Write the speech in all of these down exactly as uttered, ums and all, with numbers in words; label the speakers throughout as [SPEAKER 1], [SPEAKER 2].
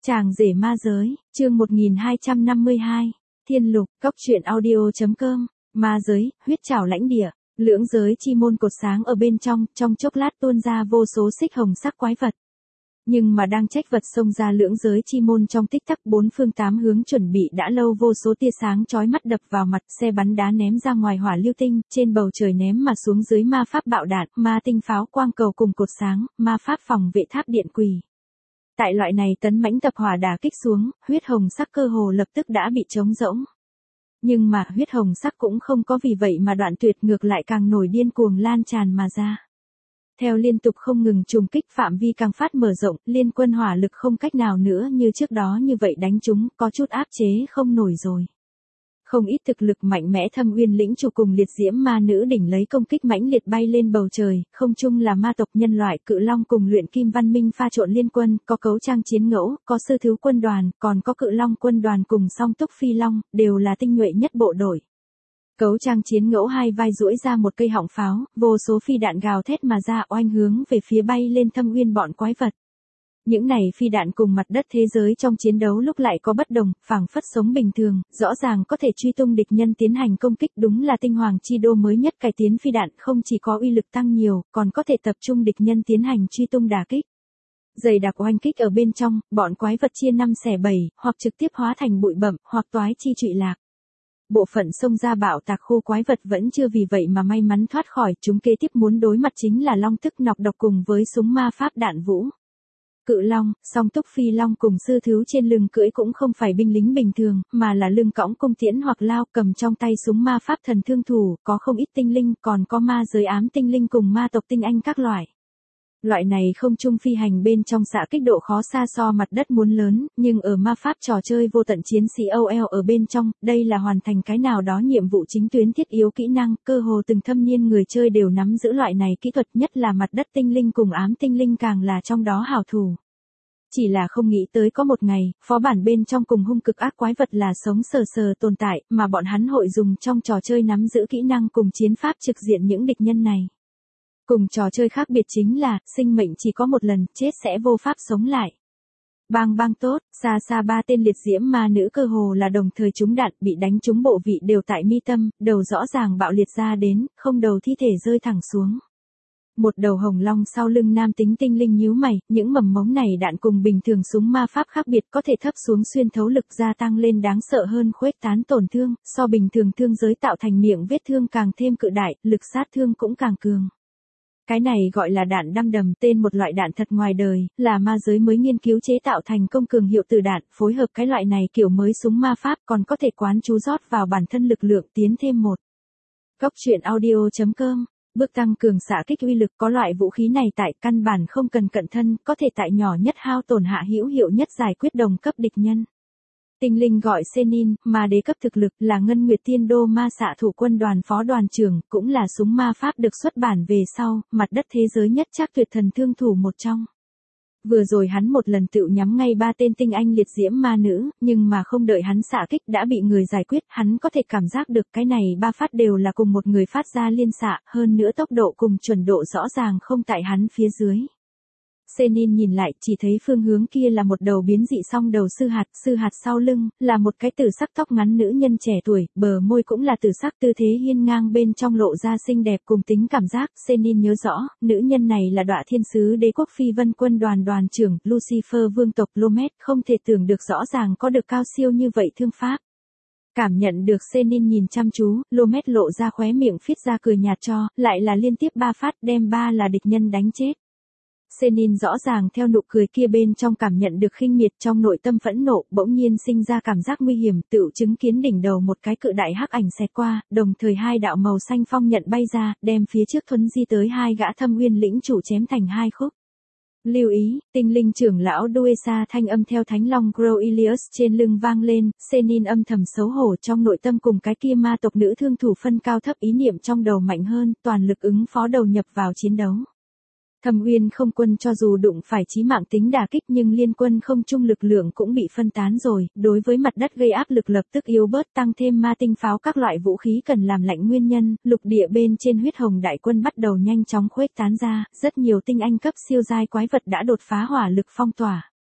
[SPEAKER 1] Chàng rể ma giới, chương một nghìn hai trăm năm mươi hai, Thiên Lục, Cốc truyện audio.com, ma giới, huyết trảo lãnh địa, lưỡng giới chi môn cột sáng ở bên trong, trong chốc lát tuôn ra vô số xích hồng sắc quái vật. Nhưng mà đang trách vật xông ra lưỡng giới chi môn trong tích tắc bốn phương tám hướng chuẩn bị đã lâu vô số tia sáng chói mắt đập vào mặt, xe bắn đá ném ra ngoài hỏa lưu tinh, trên bầu trời ném mà xuống dưới ma pháp bạo đạn, ma tinh pháo quang cầu cùng cột sáng, ma pháp phòng vệ tháp điện quỳ. Tại loại này tấn mãnh tập hỏa đả kích xuống, huyết hồng sắc cơ hồ lập tức đã bị trống rỗng. Nhưng mà huyết hồng sắc cũng không có vì vậy mà đoạn tuyệt, ngược lại càng nổi điên cuồng lan tràn mà ra. Theo liên tục không ngừng trùng kích, phạm vi càng phát mở rộng, liên quân hỏa lực không cách nào nữa như trước đó như vậy đánh chúng, có chút áp chế không nổi rồi. Không ít thực lực mạnh mẽ Thâm Uyên lĩnh chủ cùng liệt diễm ma nữ đỉnh lấy công kích mãnh liệt bay lên bầu trời, không chung là ma tộc nhân loại cự long cùng luyện kim văn minh pha trộn liên quân, có cấu trang chiến ngẫu, có sư thiếu quân đoàn, còn có cự long quân đoàn cùng song túc phi long, đều là tinh nhuệ nhất bộ đội. Cấu trang chiến ngẫu hai vai duỗi ra một cây họng pháo, vô số phi đạn gào thét mà ra oanh hướng về phía bay lên Thâm Uyên bọn quái vật. Những này phi đạn cùng mặt đất thế giới trong chiến đấu lúc lại có bất đồng, phảng phất sống bình thường, rõ ràng có thể truy tung địch nhân tiến hành công kích, đúng là tinh hoàng chi đô mới nhất cải tiến phi đạn, không chỉ có uy lực tăng nhiều, còn có thể tập trung địch nhân tiến hành truy tung đả kích. Dày đặc oanh kích ở bên trong, bọn quái vật chia năm xẻ bảy, hoặc trực tiếp hóa thành bụi bặm, hoặc toái chi trụy lạc. Bộ phận xông ra bạo tạc khu quái vật vẫn chưa vì vậy mà may mắn thoát khỏi, chúng kế tiếp muốn đối mặt chính là long tức nọc độc cùng với súng ma pháp đạn vũ. Cự long, song túc phi long cùng sư thứ trên lưng cưỡi cũng không phải binh lính bình thường, mà là lưng cõng cung tiễn hoặc lao, cầm trong tay súng ma pháp thần thương thủ, có không ít tinh linh, còn có ma giới ám tinh linh cùng ma tộc tinh anh các loại. Loại này không trung phi hành bên trong xạ kích độ khó xa so mặt đất muốn lớn, nhưng ở ma pháp trò chơi vô tận chiến sĩ ô lờ ở bên trong, đây là hoàn thành cái nào đó nhiệm vụ chính tuyến thiết yếu kỹ năng, cơ hồ từng thâm niên người chơi đều nắm giữ loại này kỹ thuật, nhất là mặt đất tinh linh cùng ám tinh linh càng là trong đó hảo thủ. Chỉ là không nghĩ tới có một ngày, phó bản bên trong cùng hung cực ác quái vật là sống sờ sờ tồn tại, mà bọn hắn hội dùng trong trò chơi nắm giữ kỹ năng cùng chiến pháp trực diện những địch nhân này. Cùng trò chơi khác biệt chính là, sinh mệnh chỉ có một lần, chết sẽ vô pháp sống lại. Bang bang tốt, xa xa ba tên liệt diễm ma nữ cơ hồ là đồng thời trúng đạn, bị đánh trúng bộ vị đều tại mi tâm, đầu rõ ràng bạo liệt ra đến, không đầu thi thể rơi thẳng xuống. Một đầu hồng long sau lưng nam tính tinh linh nhíu mày, những mầm mống này đạn cùng bình thường súng ma pháp khác biệt, có thể thấp xuống xuyên thấu lực gia tăng lên đáng sợ hơn khuếch tán tổn thương, so bình thường thương giới tạo thành miệng vết thương càng thêm cự đại, lực sát thương cũng càng cường. Cái này gọi là đạn đăm đầm, tên một loại đạn thật ngoài đời, là ma giới mới nghiên cứu chế tạo thành công cường hiệu từ đạn, phối hợp cái loại này kiểu mới súng ma pháp còn có thể quán chú rót vào bản thân lực lượng tiến thêm một. Cốc truyện audio.com, bước tăng cường xạ kích uy lực, có loại vũ khí này tại căn bản không cần cận thân, có thể tại nhỏ nhất hao tổn hạ hữu hiệu nhất giải quyết đồng cấp địch nhân. Tinh linh gọi Senin, ma đế cấp thực lực, là Ngân Nguyệt Tiên Đô ma xạ thủ quân đoàn phó đoàn trưởng, cũng là súng ma pháp được xuất bản về sau, mặt đất thế giới nhất chắc tuyệt thần thương thủ một trong. Vừa rồi hắn một lần tựu nhắm ngay ba tên tinh anh liệt diễm ma nữ, nhưng mà không đợi hắn xạ kích đã bị người giải quyết, hắn có thể cảm giác được cái này ba phát đều là cùng một người phát ra liên xạ, hơn nữa tốc độ cùng chuẩn độ rõ ràng không tại hắn phía dưới. Senin nhìn lại, chỉ thấy phương hướng kia là một đầu biến dị song đầu sư hạt, sư hạt sau lưng, là một cái tử sắc tóc ngắn nữ nhân trẻ tuổi, bờ môi cũng là tử sắc, tư thế hiên ngang bên trong lộ ra xinh đẹp cùng tính cảm giác. Senin nhớ rõ, nữ nhân này là Đọa Thiên Sứ Đế quốc Phi Vân quân đoàn đoàn trưởng, Lucifer vương tộc Lomet, không thể tưởng được rõ ràng có được cao siêu như vậy thương pháp. Cảm nhận được Senin nhìn chăm chú, Lomet lộ ra khóe miệng phít ra cười nhạt cho, lại là liên tiếp ba phát, đem ba là địch nhân đánh chết. Senin rõ ràng theo nụ cười kia bên trong cảm nhận được khinh miệt, trong nội tâm phẫn nộ, bỗng nhiên sinh ra cảm giác nguy hiểm, tựu chứng kiến đỉnh đầu một cái cự đại hắc ảnh xẹt qua, đồng thời hai đạo màu xanh phong nhận bay ra, đem phía trước thuấn di tới hai gã Thâm Uyên lĩnh chủ chém thành hai khúc. Lưu ý, tinh linh trưởng lão Duesa thanh âm theo thánh long Groilius trên lưng vang lên, Senin âm thầm xấu hổ trong nội tâm cùng cái kia ma tộc nữ thương thủ phân cao thấp ý niệm trong đầu mạnh hơn, toàn lực ứng phó đầu nhập vào chiến đấu. Thâm Uyên không quân cho dù đụng phải chí mạng tính đả kích nhưng liên quân không chung lực lượng cũng bị phân tán rồi, đối với mặt đất gây áp lực lập tức yếu bớt, tăng thêm ma tinh pháo các loại vũ khí cần làm lạnh nguyên nhân, lục địa bên trên huyết hồng đại quân bắt đầu nhanh chóng khuếch tán ra, rất nhiều tinh anh cấp siêu giai quái vật đã đột phá hỏa lực phong tỏa.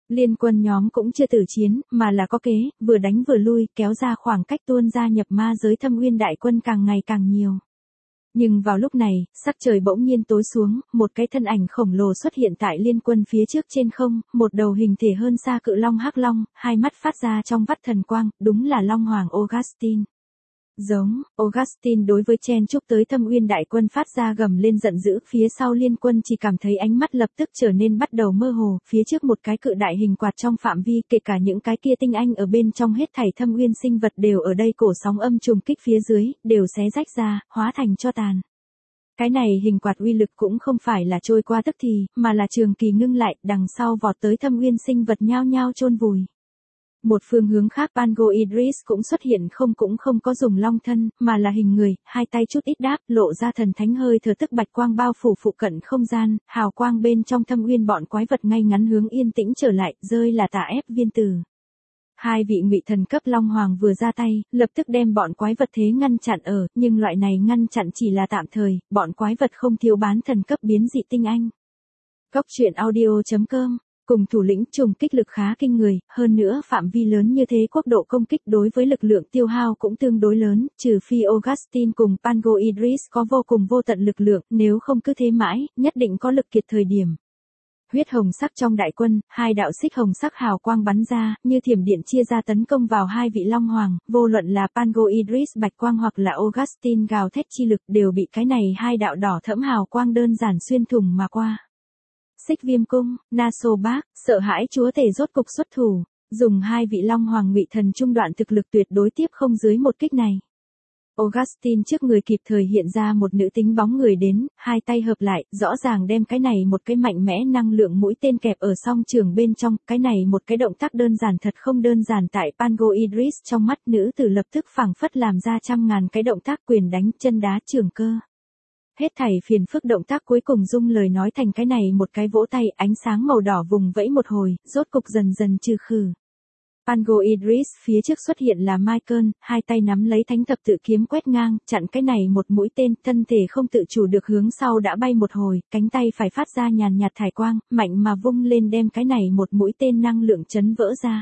[SPEAKER 1] Liên quân nhóm cũng chưa tử chiến, mà là có kế, vừa đánh vừa lui, kéo ra khoảng cách tuôn ra nhập ma giới Thâm Uyên đại quân càng ngày càng nhiều. Nhưng vào lúc này, sắc trời bỗng nhiên tối xuống, một cái thân ảnh khổng lồ xuất hiện tại liên quân phía trước trên không, một đầu hình thể hơn xa cự long hắc long, hai mắt phát ra trong vắt thần quang, đúng là Long Hoàng Augustin. Giống, Augustin đối với chen chúc tới Thâm Uyên đại quân phát ra gầm lên giận dữ, phía sau liên quân chỉ cảm thấy ánh mắt lập tức trở nên bắt đầu mơ hồ, phía trước một cái cự đại hình quạt trong phạm vi, kể cả những cái kia tinh anh ở bên trong hết thảy Thâm Uyên sinh vật đều ở đây cổ sóng âm trùng kích phía dưới, đều xé rách ra, hóa thành tro tàn. Cái này hình quạt uy lực cũng không phải là trôi qua tức thì, mà là trường kỳ ngưng lại, đằng sau vọt tới Thâm Uyên sinh vật nhao nhao chôn vùi. Một phương hướng khác Pango Idris cũng xuất hiện, không cũng không có dùng long thân, mà là hình người, hai tay chút ít đáp, lộ ra thần thánh hơi thở tức bạch quang bao phủ phụ cận không gian, hào quang bên trong Thâm Uyên bọn quái vật ngay ngắn hướng yên tĩnh trở lại, rơi là tà ép viên tử. Hai vị ngụy thần cấp Long Hoàng vừa ra tay, lập tức đem bọn quái vật thế ngăn chặn ở, nhưng loại này ngăn chặn chỉ là tạm thời, bọn quái vật không thiếu bán thần cấp biến dị tinh anh. Cốc truyện audio chấm com cùng thủ lĩnh trùng kích lực khá kinh người, hơn nữa phạm vi lớn như thế quốc độ công kích đối với lực lượng tiêu hao cũng tương đối lớn, trừ phi Augustin cùng Pango Idris có vô cùng vô tận lực lượng, nếu không cứ thế mãi, nhất định có lực kiệt thời điểm. Huyết hồng sắc trong đại quân, hai đạo xích hồng sắc hào quang bắn ra, như thiểm điện chia ra tấn công vào hai vị Long Hoàng, vô luận là Pango Idris bạch quang hoặc là Augustin gào thét chi lực đều bị cái này hai đạo đỏ thẫm hào quang đơn giản xuyên thủng mà qua. Xích Viêm Cung, Nasobark, sợ hãi chúa tể rốt cục xuất thủ, dùng hai vị Long Hoàng ngụy thần trung đoạn thực lực tuyệt đối tiếp không dưới một kích này. Augustin trước người kịp thời hiện ra một nữ tính bóng người đến, hai tay hợp lại, rõ ràng đem cái này một cái mạnh mẽ năng lượng mũi tên kẹp ở song trường bên trong, cái này một cái động tác đơn giản thật không đơn giản tại Pango Idris trong mắt nữ tử lập tức phảng phất làm ra trăm ngàn cái động tác quyền đánh chân đá trường cơ. Hết thảy phiền phức động tác cuối cùng dung lời nói thành cái này một cái vỗ tay, ánh sáng màu đỏ vùng vẫy một hồi, rốt cục dần dần trừ khử. Pango Idris phía trước xuất hiện là Michael, hai tay nắm lấy thánh thập tự kiếm quét ngang, chặn cái này một mũi tên, thân thể không tự chủ được hướng sau đã bay một hồi, cánh tay phải phát ra nhàn nhạt thải quang, mạnh mà vung lên đem cái này một mũi tên năng lượng chấn vỡ ra.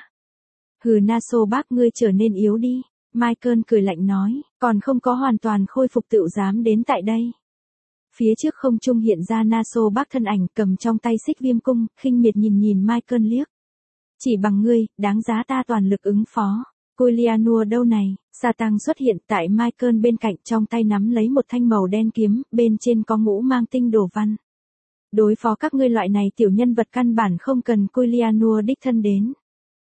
[SPEAKER 1] Hừ Nasobark ngươi trở nên yếu đi, Michael cười lạnh nói, còn không có hoàn toàn khôi phục tựu dám đến tại đây. Phía trước không trung hiện ra Nasobark thân ảnh cầm trong tay xích viêm cung, khinh miệt nhìn nhìn Michael liếc. Chỉ bằng ngươi, đáng giá ta toàn lực ứng phó. Cuilianua đâu này, Satan xuất hiện tại Michael bên cạnh trong tay nắm lấy một thanh màu đen kiếm, bên trên có ngũ mang tinh đồ văn. Đối phó các ngươi loại này tiểu nhân vật căn bản không cần Cuilianua đích thân đến.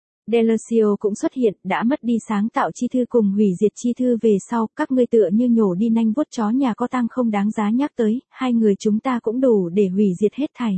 [SPEAKER 1] Delusio cũng xuất hiện, đã mất đi sáng tạo chi thư cùng hủy diệt chi thư về sau, các ngươi tựa như nhổ đi nanh vuốt chó nhà có tang không đáng giá nhắc tới, hai người chúng ta cũng đủ để hủy diệt hết thảy.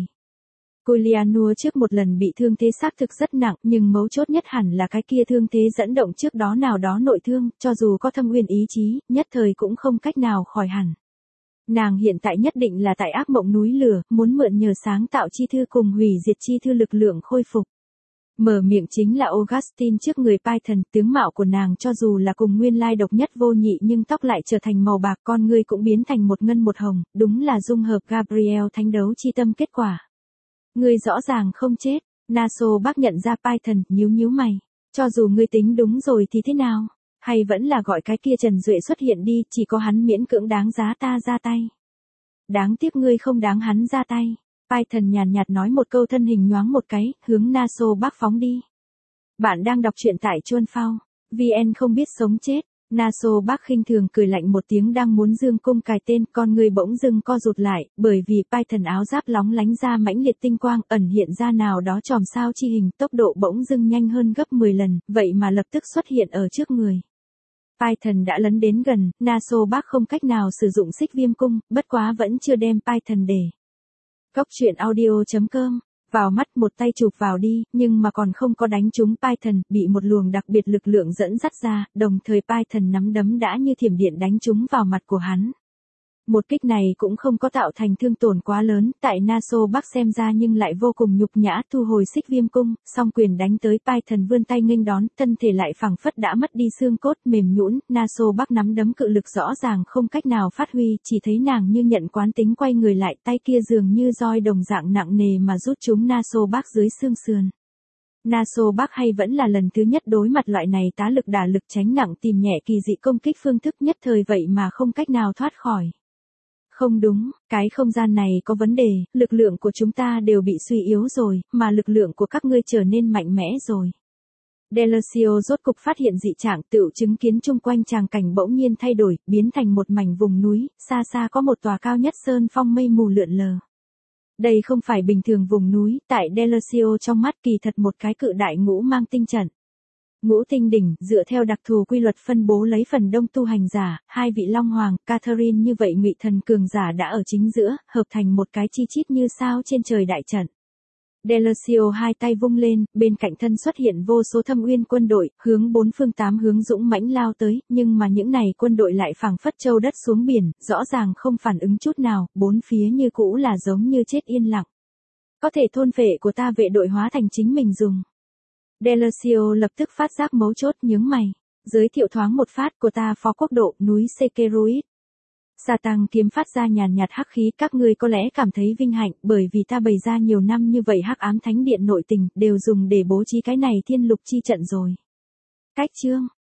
[SPEAKER 1] Cuilianua trước một lần bị thương thế xác thực rất nặng, nhưng mấu chốt nhất hẳn là cái kia thương thế dẫn động trước đó nào đó nội thương, cho dù có thâm uyên ý chí, nhất thời cũng không cách nào khỏi hẳn. Nàng hiện tại nhất định là tại ác mộng núi lửa, muốn mượn nhờ sáng tạo chi thư cùng hủy diệt chi thư lực lượng khôi phục. Mở miệng chính là Augustin trước người Python, tướng mạo của nàng cho dù là cùng nguyên lai độc nhất vô nhị nhưng tóc lại trở thành màu bạc, con ngươi cũng biến thành một ngân một hồng, đúng là dung hợp Gabriel thánh đấu chi tâm kết quả. Ngươi rõ ràng không chết, Nasobark nhận ra Python, nhíu nhíu mày, cho dù ngươi tính đúng rồi thì thế nào, hay vẫn là gọi cái kia Trần Duệ xuất hiện đi, chỉ có hắn miễn cưỡng đáng giá ta ra tay. Đáng tiếc ngươi không đáng hắn ra tay. Python nhàn nhạt nói một câu thân hình nhoáng một cái, hướng Nasobark phóng đi. Bạn đang đọc truyện tại Chuan Phao, vê en không biết sống chết. Nasobark khinh thường cười lạnh một tiếng đang muốn dương cung cài tên, con người bỗng dưng co rụt lại, bởi vì Python áo giáp lóng lánh ra mãnh liệt tinh quang, ẩn hiện ra nào đó chòm sao chi hình, tốc độ bỗng dưng nhanh hơn gấp mười lần, vậy mà lập tức xuất hiện ở trước người. Python đã lấn đến gần, Nasobark không cách nào sử dụng xích viêm cung, bất quá vẫn chưa đem Python để. Cốc truyện audio chấm com, vào mắt một tay chụp vào đi, nhưng mà còn không có đánh trúng Python, bị một luồng đặc biệt lực lượng dẫn dắt ra, đồng thời Python nắm đấm đã như thiểm điện đánh trúng vào mặt của hắn. Một kích này cũng không có tạo thành thương tổn quá lớn, tại Nasobark xem ra nhưng lại vô cùng nhục nhã, thu hồi xích viêm cung, song quyền đánh tới Python vươn tay nghênh đón, thân thể lại phẳng phất đã mất đi xương cốt mềm nhũn, Nasobark nắm đấm cự lực rõ ràng không cách nào phát huy, chỉ thấy nàng như nhận quán tính quay người lại, tay kia dường như roi đồng dạng nặng nề mà rút trúng Nasobark dưới xương sườn. Naso Bắc hay vẫn là lần thứ nhất đối mặt loại này tá lực đả lực tránh nặng tìm nhẹ kỳ dị công kích phương thức nhất thời vậy mà không cách nào thoát khỏi. Không đúng, cái không gian này có vấn đề, lực lượng của chúng ta đều bị suy yếu rồi, mà lực lượng của các ngươi trở nên mạnh mẽ rồi. Delasio rốt cục phát hiện dị trạng, tựu chứng kiến chung quanh tràng cảnh bỗng nhiên thay đổi, biến thành một mảnh vùng núi, xa xa có một tòa cao nhất sơn phong mây mù lượn lờ. Đây không phải bình thường vùng núi, tại Delasio trong mắt kỳ thật một cái cự đại ngũ mang tinh trận. Ngũ tinh đỉnh, dựa theo đặc thù quy luật phân bố lấy phần đông tu hành giả, hai vị Long Hoàng, Catherine như vậy ngụy thần cường giả đã ở chính giữa, hợp thành một cái chi chít như sao trên trời đại trận. Delasio hai tay vung lên, bên cạnh thân xuất hiện vô số thâm uyên quân đội, hướng bốn phương tám hướng dũng mãnh lao tới, nhưng mà những này quân đội lại phảng phất châu đất xuống biển, rõ ràng không phản ứng chút nào, bốn phía như cũ là giống như chết yên lặng. Có thể thôn phệ của ta vệ đội hóa thành chính mình dùng. Delasio lập tức phát giác mấu chốt, nhướng mày. Giới thiệu thoáng một phát của ta phó quốc độ, núi Sekeruit. Sa tăng kiếm phát ra nhàn nhạt hắc khí, các ngươi có lẽ cảm thấy vinh hạnh, bởi vì ta bày ra nhiều năm như vậy hắc ám thánh điện nội tình, đều dùng để bố trí cái này thiên lục chi trận rồi. Cách chương,